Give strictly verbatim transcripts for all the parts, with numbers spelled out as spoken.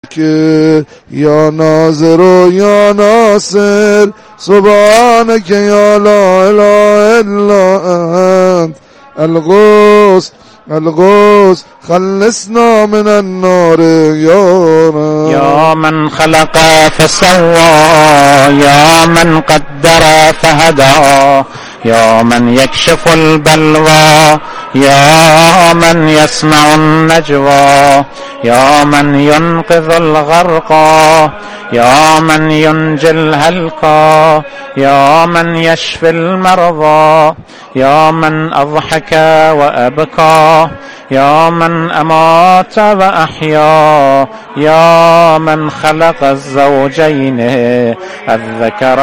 یا ناظر و یا ناصر سبحانك یا لا اله الا انت الغوث الغوث خلصنا من النار یا رب. یا من خلق فسوى یا من قدر فهدى یا من يكشف البلوى یا من يسمع النجوى یا من ينقذ الغرقى یا من ينجي الهلكى یا من يشفي المرضى یا من أضحك وأبكى یا من أمات وأحيا یا من خلق الزوجين الذكر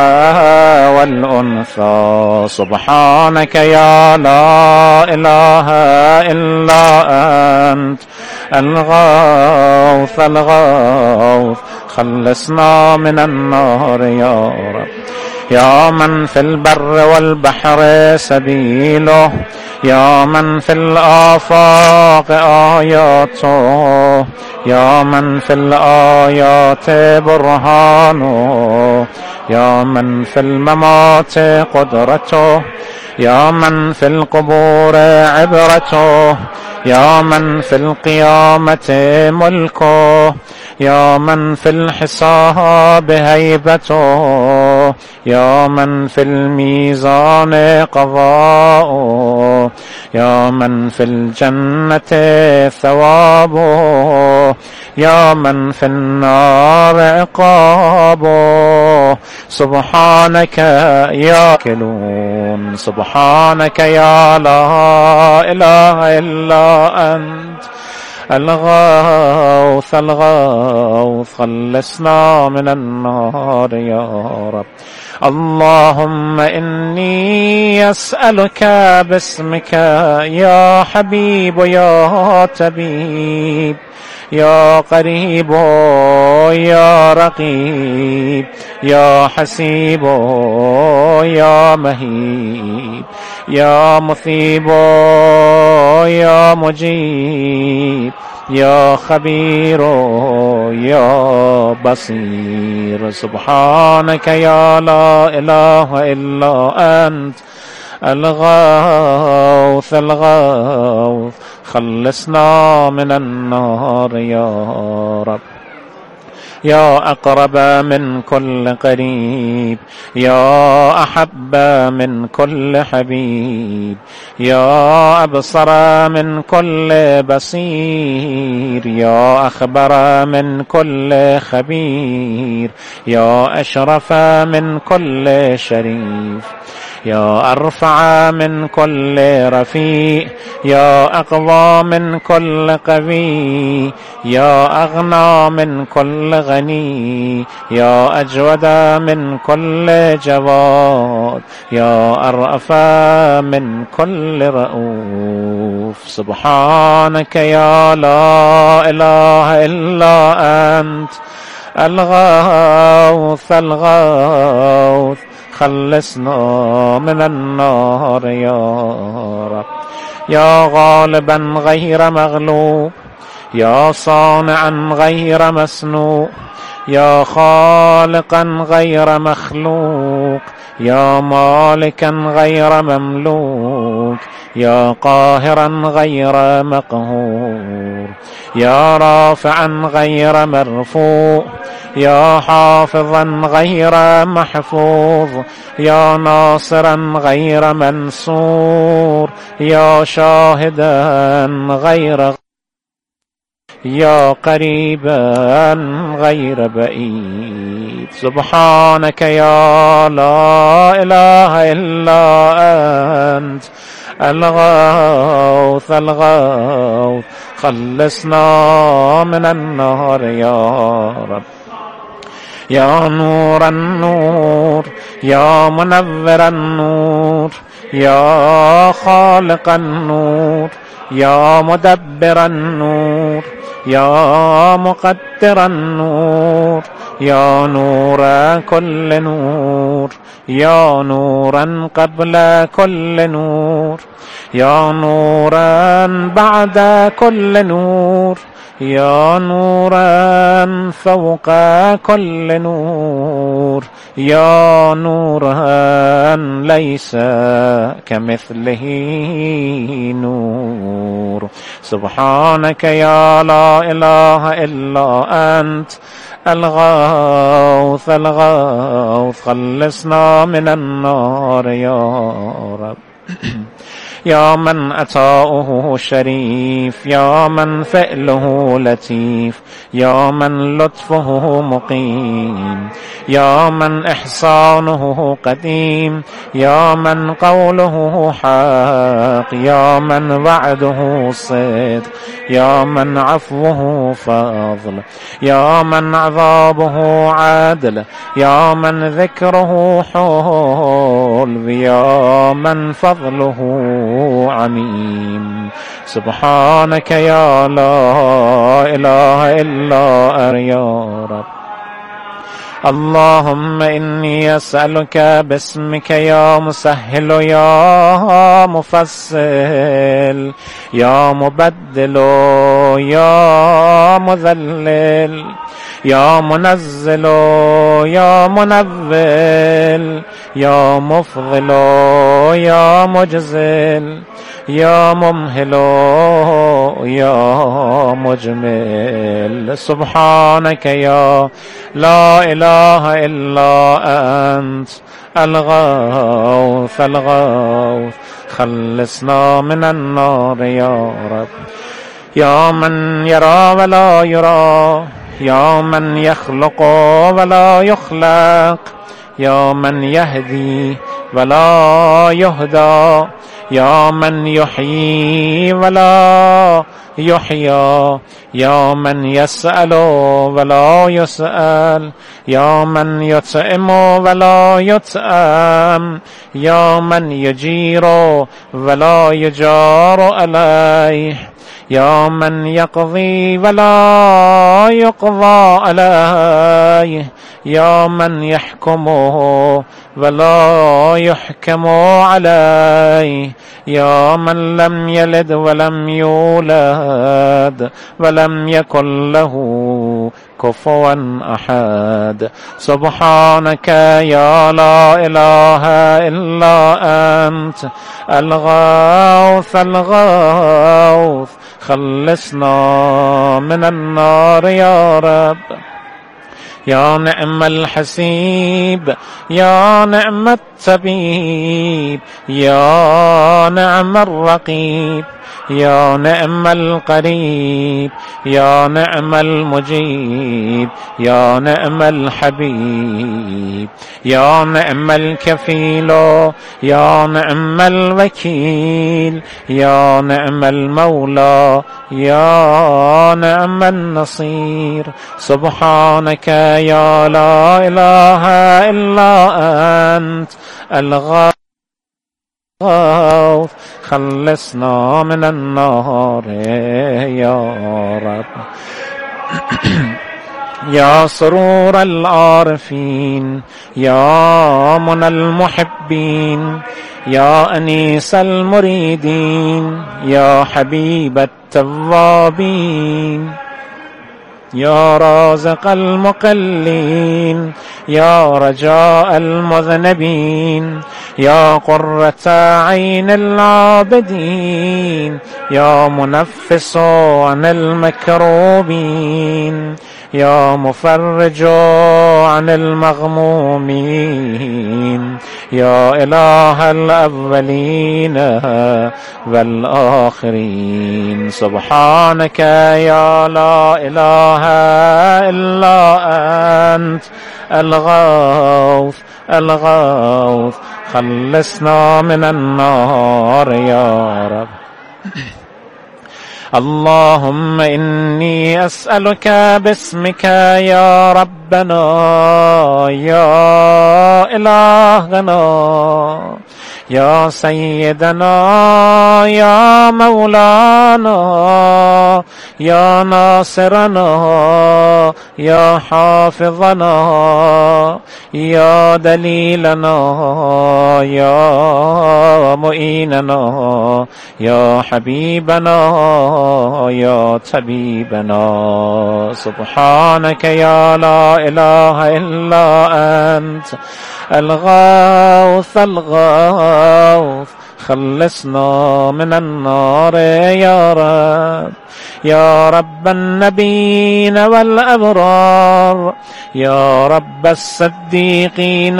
والأنثى سبحانك يا لا إله إلا أنت الغوث الغوث خلصنا من النار يا رب. يا من في البر والبحر سبيله يا من في الآفاق آياته يا من في الآيات برهانه يا من في الممات قدرته يا من في القبور عبرته يا من في القيامة ملكه يا من في الحساب هيبته يا من في الميزان قضاؤه يا من في الجنة ثوابه يا من في النار عقابه سبحانك يا كلون سبحانك يا لا إله إلا أنت الغوث الغوث خلصنا من النار يا رب. اللهم إني أسألك باسمك يا حبيب يا طبيب يا قريب يا رقيب يا حسيب يا مهيب يا مثيب يا مجيب يا خبير يا بصير سبحانك يا لا إله إلا أنت الغوث الغوث خلصنا من النار يا رب. يا أقرب من كل قريب يا أحب من كل حبيب يا أبصر من كل بصير يا أخبر من كل خبير يا أشرف من كل شريف يا أرفع من كل رفيع يا أقوى من كل قوي يا أغنى من كل غني يا أجود من كل جواد يا أرأف من كل رؤوف سبحانك يا لا إله إلا أنت الغوث الغوث خلصنا من النار يا رب. يا غالبا غير مغلوب يا صانعا غير مسنوع يا خالقا غير مخلوق يا مالكا غير مملوك يا قاهرا غير مقهور يا رافعا غير مرفوع يا حافظا غير محفوظ يا ناصرا غير منصور يا شاهدا غير يا قريبا غير بعيد سبحانك يا لا إله إلا أنت الغوث الغوث خلصنا من النار يا رب. يا نور النور يا منور النور يا خالق النور يا مدبر النور يا مقدر النور يا نور كل نور يا نورا قبل كل نور يا نورا بعد كل نور يا نورا فوق كل نور، يا نورا ليس كمثله نور. سبحانك يا لا إله إلا أنت الغوث الغوث، خلصنا من النار يا رب. يا من عطاؤه شريف، يا من فعله لطيف، يا من لطفه مقيم، يا من إحسانه قديم، يا من قوله حق، يا من وعده صدق، يا من عفوه فضل، يا من عذابه عدل، يا من ذكره حلو، يا من فضله عميم. سبحانك يا لا إله إلا أنت يا رب. اللهم إني أسألك باسمك يا مسهل، يا مفصل، يا مبدل، يا مذلل، يا منزل، يا منزل، يا مفضل، يا مجزل، يا ممهل، يا مجمل. سبحانك يا لا إله إلا أنت الغوث الغوث، خلصنا من النار يا رب. يا من يرى ولا يرى، يا من يخلق ولا يخلق، يا من يهدي ولا يهدى، يا من يحيي ولا يحيى، يا من يسأل ولا يسأل، يا من يطعم ولا يطعم، يا من يجير ولا يجار عليه، يا من يقضي ولا يقضى عليه، يا من يحكم ولا يحكم عليه، يا من لم يلد ولم يولد ولم يكن له كفوا أحد. سبحانك يا لا إله إلا أنت الغوث الغوث، خلصنا من النار يا رب. يا نعم الحسيب، يا نعم الطبيب، يا نعم الرقيب، يا نعم القريب، يا نعم المجيب، يا نعم الحبيب، يا نعم الكفيل، يا نعم الوكيل، يا نعم المولى، يا نعم النصير. سبحانك يا لا إله إلا أنت الغوث، خلصنا من النار يا رب. يا سرور العارفين، يا منى المحبين، يا أنيس المريدين، يا حبيب التوابين، يا رازق المقلين، يا رجاء المذنبين، يا قرة عين العابدين، يا منفس عن المكروبين، يا مفرج عن المغمومين، يا إله الأولين والآخرين. سبحانك يا لا إله إلا أنت الغوث الغوث، خلصنا من النار يا رب. اللهم إني أسألك باسمك يا ربنا، يا إلهنا، يا سيدنا يا مولانا يا ناصرنا يا حافظنا يا دليلنا يا معيننا يا حبيبنا يا طبيبنا. سبحانك يا لا إله إلا أنت الغوث الغوث خلصنا من النار يا رب. يا رب النبيين والأبرار يا رب الصديقين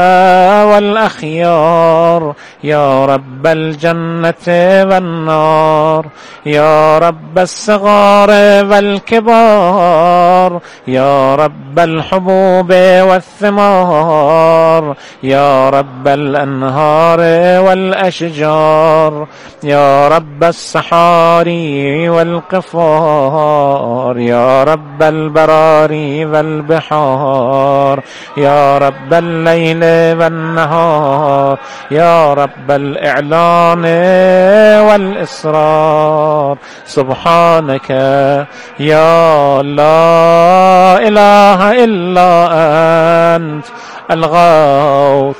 والأخيار يا رب الجنة والنار يا رب الصغار والكبار يا رب الحبوب والثمار يا رب الأنهار والأشجار يا رب الصحاري والقفار يا رب البراري والبحار يا رب الليل والنهار يا رب الإعلان والإسرار. سبحانك يا لا إله إلا أنت الغوث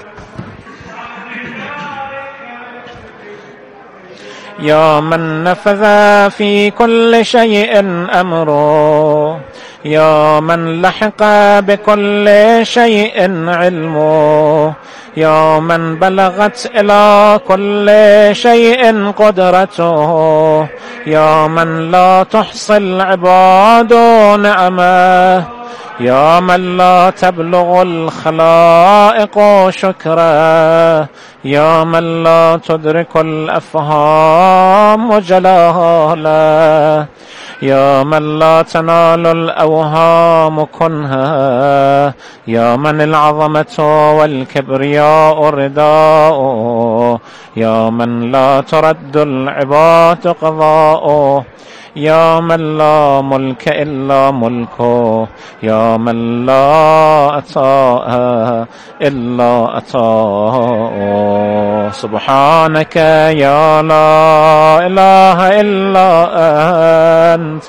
يا من نفذ في كل شيء أمره يا من لحق بكل شيء علمه يا من بلغت إلى كل شيء قدرته يا من لا تحصي العباد نعمه يا من لا تبلغ الخلائق شكره يا من لا تدرك الأفهام جلاله يا من لا تنال الأوهام كنها يا من العظمة والكبرياء رداؤه يا من لا ترد العباد قضاؤه يا من لا ملك إلا ملكه يا من لا عطاء إلا عطاؤه. سبحانك يا لا إله إلا أنت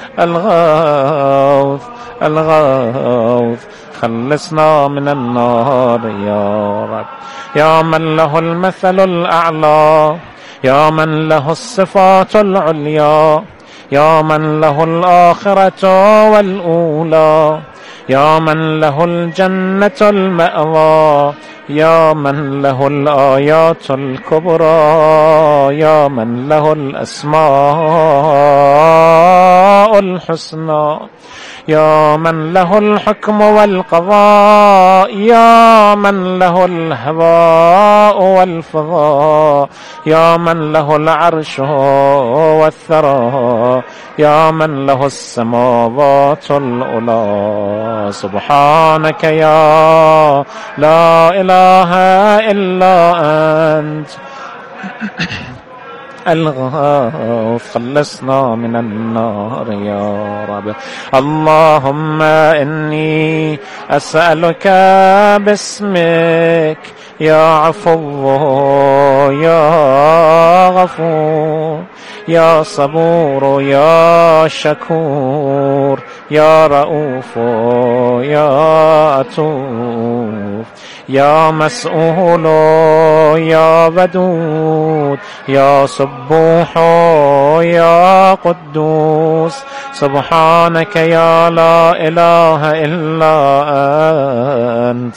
الغوث الغوث خلصنا من النار يا رب. يا من له المثل الأعلى يا من له الصفات العليا يا من له الآخرة والأولى يا من له الجنة المأوى يا من له الآيات الكبرى يا من له الأسماء الحسنى يا من له الحكم والقضاء يا من له الهواء والفضاء يا من له العرش والثرى يا من له السماوات العلى. سبحانك يا لا إله إلا أنت الغوث خلصنا من النار يا رب. اللهم إني أسألك باسمك يا عفو يا غفور يا صبور يا شكور يا رؤوف يا عطوف يا مسؤول يا ودود يا سبوح يا قدوس. سبحانك يا لا إله إلا أنت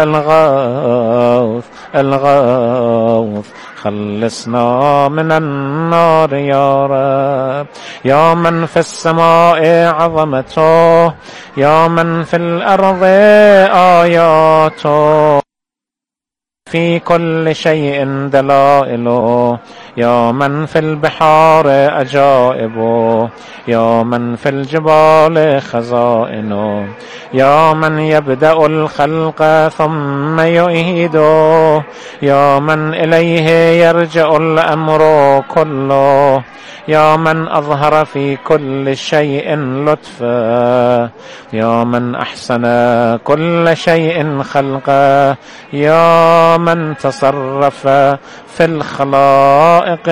الغوث الغوث خلصنا من النار يا رب. يا من في السماء عظمته يا من في الأرض آياته في كل شيء دلائله يا من في البحار أجائبه، يا من في الجبال خزائنه، يا من يبدأ الخلق ثم يعيده، يا من إليه يرجع الأمر كله، يا من أظهر في كل شيء لطفا، يا من أحسن كل شيء خلقا، يا من تصرف في الخلائق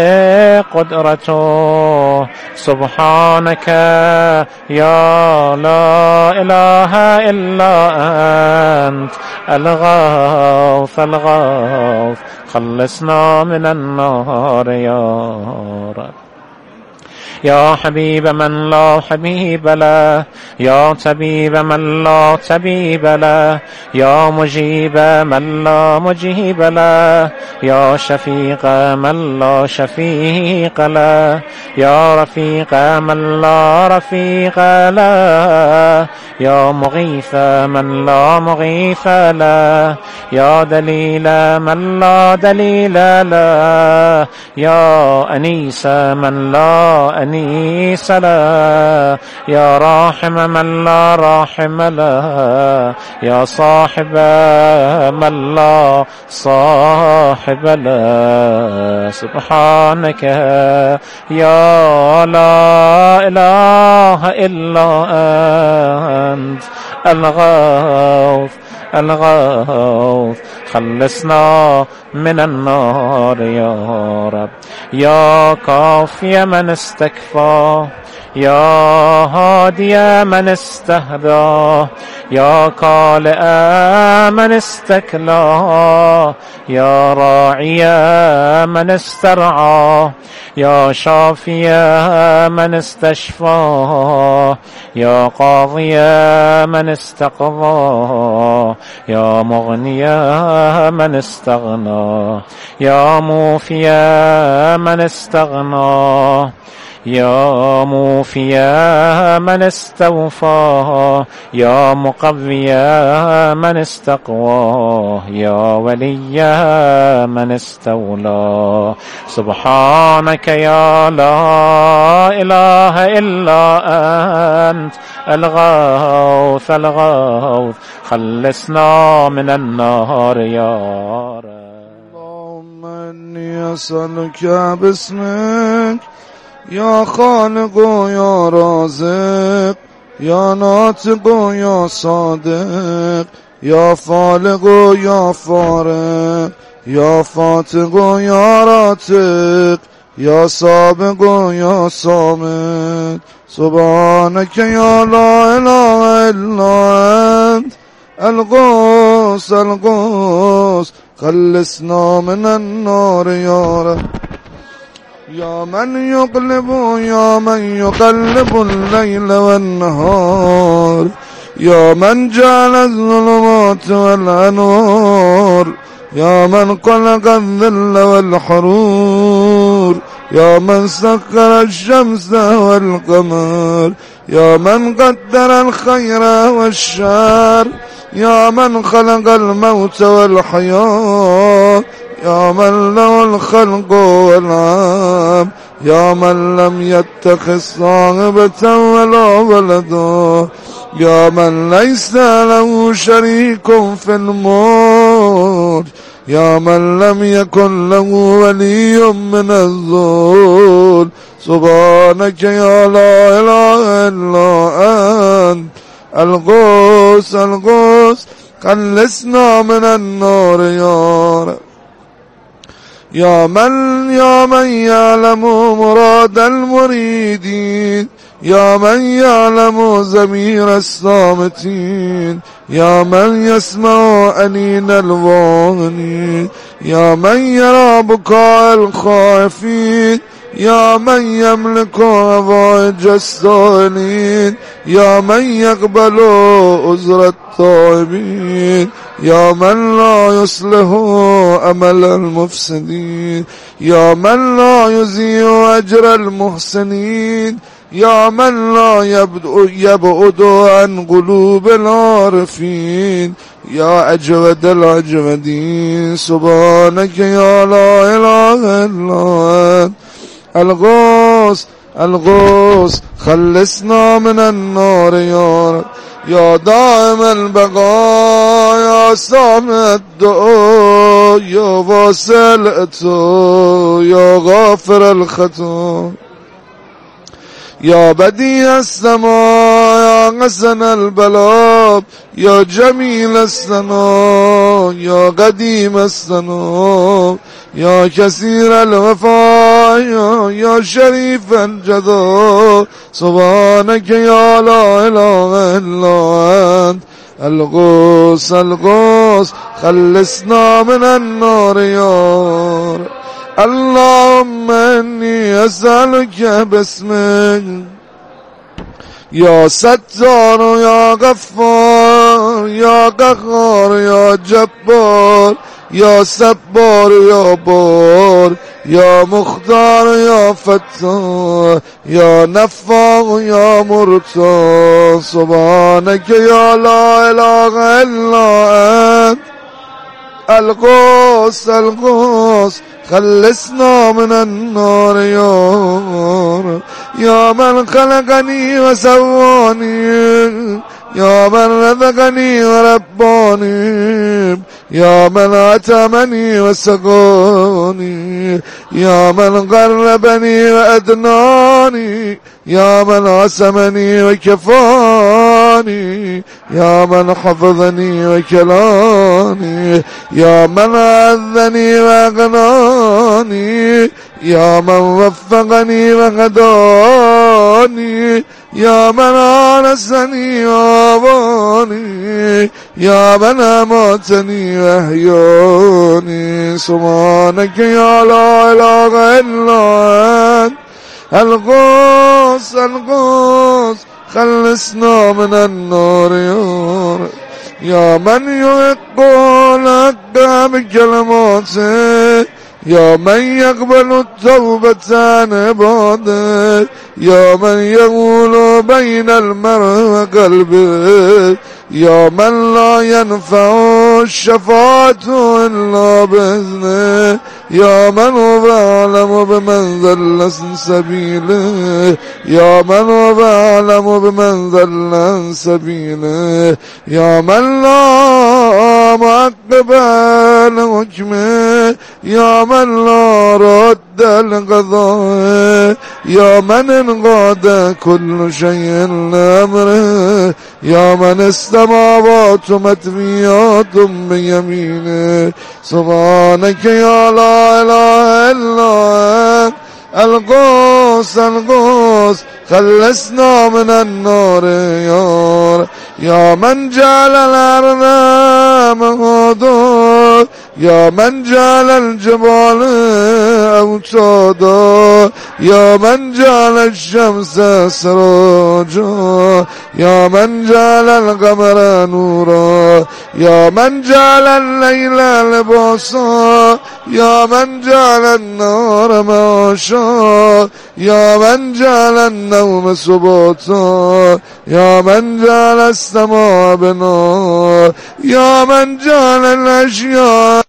قدرته. سبحانك يا لا إله إلا أنت الغوث الغوث، خلصنا من النار يا رب. يا حبيب من لا حبيب له، يا طبيب من لا طبيب له، يا مجيب من لا مجيب له، يا شفيق من لا شفيق له، يا رفيق من لا رفيق له، يا مغيث من لا مغيث له، يا دليل من لا دليل له، يا أنيس من لا أنيس له، يا راحم من لا راحم له، يا صاحب من لا صاحب له. سبحانك يا لا إله إلا أنت الغوث الغوث، خلصنا من النار يا رب. يا كافي من استكفى، يا هادي من استهدى، يا كالئ من استكلى، يا راعي من استرعى، يا شافي من استشفى، يا قاضي من استقضى، يا مغني من استغنى، يا موفي من استغنى، يا موفي من استوفى، يا مقوي من استقوى، يا ولي من استولى. سبحانك يا لا إله إلا أنت الغوث الغوث، خلصنا من النار يا رب. اللهم إني أسألك باسمك يا خالق يا رازق، يا ناطق يا صادق، يا فالق يا فارق، يا فاتق يا راتق، يا سابق يا صامت. سبحانك يا لا إله إلا أنت الغوث الغوث، خلصنا من النار يا رب. يا من يقلب يا من يقلب الليل والنهار، يا من جعل الظلمات والأنوار، يا من خلق الذل والحرور، يا من سخر الشمس والقمر، يا من قدر الخير والشر، يا من خلق الموت والحياة، يا من له الخلق والعام، يا من لم يتخذ صاحبة ولا ولدا، يا من ليس له شريك في الملك، يا من لم يكن له ولي من الذل. سبحانك يا لا إله إلا أنت الغوث الغوث، خلصنا من النار يا رب. يا من يا من يعلم مراد المريدين، يا من يعلم ضمير الصامتين، يا من يسمع أنين الواهنين، يا من يرى بكاء الخائفين، يا من يملك هوائج السائلين، يا من يقبل عذر التائبين، يا من لا يصلح أمل المفسدين، يا من لا يضيع أجر المحسنين، يا من لا يبعد عن قلوب العارفين يا أجود الأجودين سبحانك يا لا إله إلا أنت الغوث الغوث خلصنا من النار يا رب يا دائم البقاء يا سامع الدعاء يا واصل العطاء يا غافر الخطا يا بديع السماء يا حسن البلاء يا جميل الثناء يا قديم الثناء يا كثير الوفاء يا شريف الجزاء سبحانك يا لا إله إلا أنت الغوث الغوث خلصنا من النار يا رب اللهم إني أسألك باسمك يا ستار يا غفار يا قهار يا جبار يا صبار يا بار يا مختار يا فتار يا نفاق يا مرتار سبحانك يا لا إله إلا أنت الغوث الغوث خلصنا من النار يا رب يا من خلقني وسواني يا من رزقني ورباني يا من أتمني وسقاني يا من قربني وأدناني يا من عصمني وكفاني يا من حفظني وكلاني يا من أعذني وأغناني يا من وفقني وهداني يا من آنسني وآواني يا من أماتني وأحياني سبحانك يا لا إله إلا أنت الغوث الغوث خلصنا من النار يا رب يا من يحق لك بكلماته يا من يقبل التوبة عن عباده يا من يقول بين المرء وقلبه يا من لا ينفع الشفاعة إلا بإذنه يا من هو أعلم بمن ضل عن سبيله يا من هو أعلم بمن ضل عن سبيله يا من لا معقب لحكمه يا من لا رد لقضائه يا من انقاد كل شيء لأمره يا من السماوات مطويات بيمينه سبحانك يا لا إله إلا أنت الغوث الغوث خلصنا من النار يا رب يا من جعل الأرض مهدا يا من جعل الجبال أوتادا يا من جعل الشمس سراجا يا من جعل القمر نورا يا من جعل الليل لباسا يا من جعل النار معاشا يا من جعل النوم سباتا يا من جعل السماء بناء يا من جعل الأشياء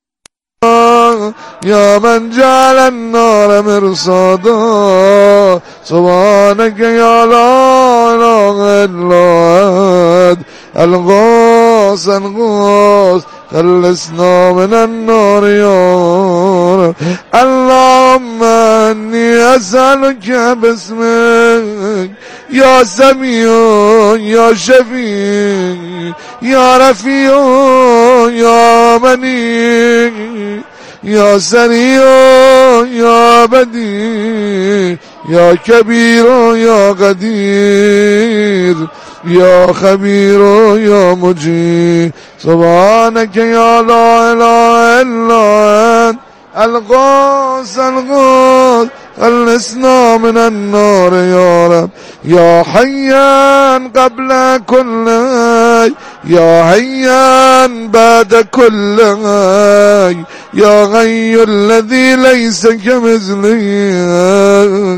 يا من جعل النار مرصادا سبحانك يا لا إله إلا أنت الغوث الغوث خلصنا من النار يا رب اللهم إني أسألك باسمك يا سميع يا شفيع يا رفيع يا منيع يا سريع يا بديع يا كبير يا قدير يا خبير يا مجيب سبحانك يا لا إله إلا أنت الغوث الغوث خلصنا من النار يا رب يا حيا قبل كل حي يا حيا بعد كل حي يا غي الذي ليس كمثله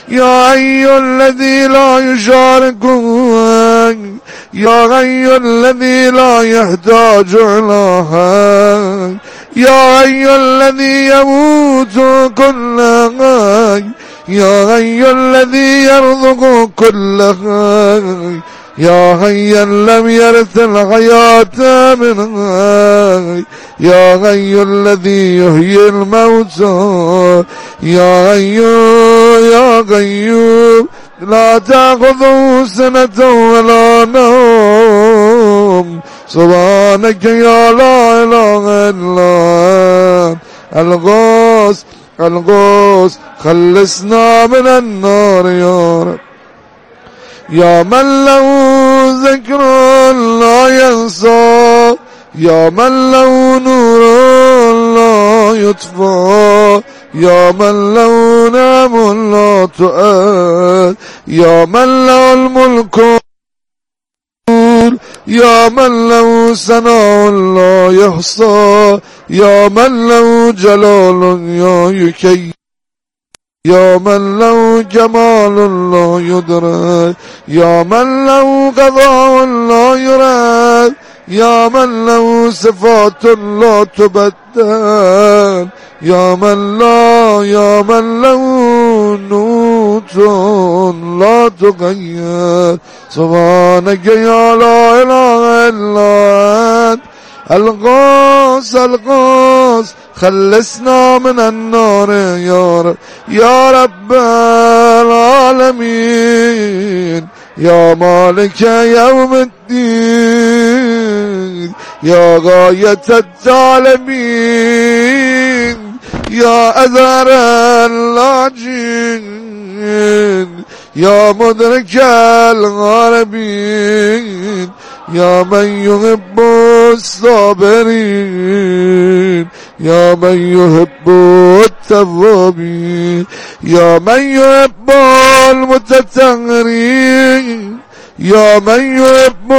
يا حي الذي لا يشاركك، يا حي الذي لا يحتاج إلى حي، يا حي الذي يموت كل حي، يا حي الذي يرزق كل حي، يا حيا لم يرث الحياة من حي، يا حي الذي يحيي الموتى، يا حي يا قيوم لا تأخذه سنة ولا نوم، سبحانك يا لا إله إلا أنت الغوث الغوث خلصنا من النار يا رب. يا من له ذكر لا ينسى، يا من له نور لا يطفى، يا من له نعم لا تؤاد، يا من له الملك، يا من له ثناء لا يحصى، يا من له جلال لا يكيف، يا من له جمال لا يدرك، يا من له قضاء لا يراد، يا من له صفات لا تبدل، يا من لا يا من له نوت لا تغير، سبحانك يا لا إله إلا أنت الغوث الغوث خلصنا من النار يا رب. يا رب العالمين، يا مالك يوم الدين، يا غاية العالمين، يا أذر اللاجين، يا مدرك الغاربين، يا من يحب الصابرين، يا من يحب التوابين، يا من يحب المتطهرين، يا من يحب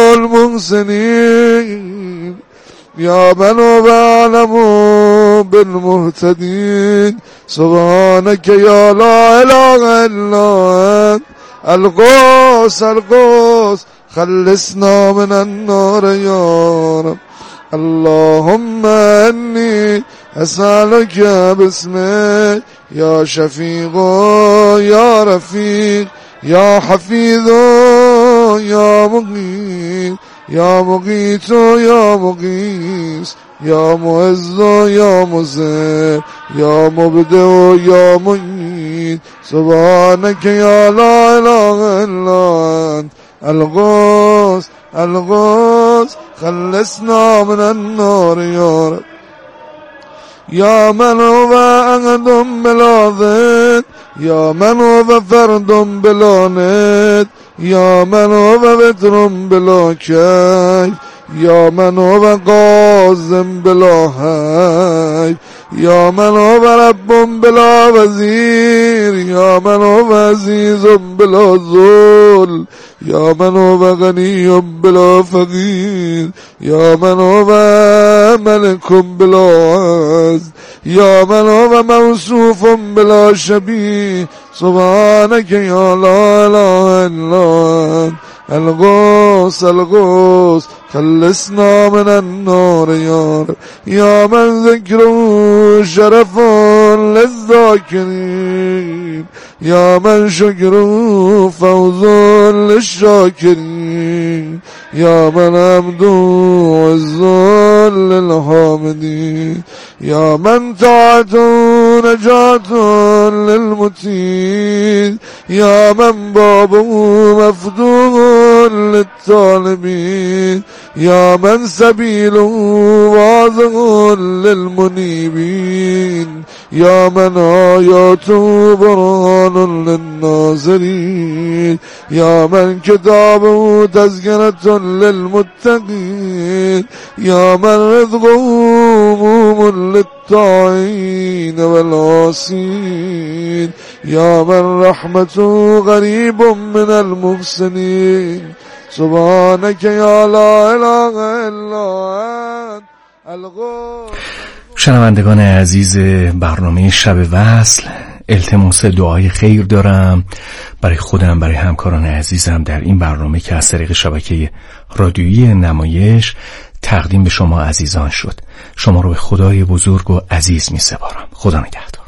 المحسنين، يا من هو أعلم بالمهتدين، سبحانك يا لا إله إلا أنت الغوث الغوث خلصنا من النار يا رب. اللهم إني أسألك باسمك يا شفيق يا رفيق يا حفيظ يا مغيث يا مغيث يا مغيث يا معز يا مذل يا مبدع يا معيد، سبحانك يا لا إله إلا أنت الغوث الغوث خلصنا من النار يا رب. يا من هو أحد بلا ضد، يا من هو فرد بلا ند، يا من هو وتر بلا كيف، يا من هو قاسم بلا حي، يا من هو رب بلا وزير، يا من هو عزيز بلا ذل، يا من هو غني بلا فقير، يا من هو ملك بلا عز، يا من هو موصوف بلا شبيه، سبحانك يا لا إله إلا أنت الغوث الغوث خلصنا من النار يا رب. يا من ذكره شرف للذاكرين، يا من شكره فوز للشاكرين، يا من حمده عز للحامدين، يا من طاعته نجاة للمتين، يا من بابه مفتوح للطالبين، يا من سبيله واضح للمنيبين، يا من آياته برهان للناظرين، يا من كتابه تذكرة للمتقين، يا من رزقه موم للطاعين والعاصين، يا من رحمته غريب من المحسنين، سبحانك يا لا إله إلا أنت الغفور. شنوندگان عزیز برنامه شب وصل، التماس دعای خیر دارم برای خودم، برای همکاران عزیزم در این برنامه که از طریق شبکه رادیویی نمایش تقدیم به شما عزیزان شد. شما رو به خدای بزرگ و عزیز می سپارم. خدا نگهدار.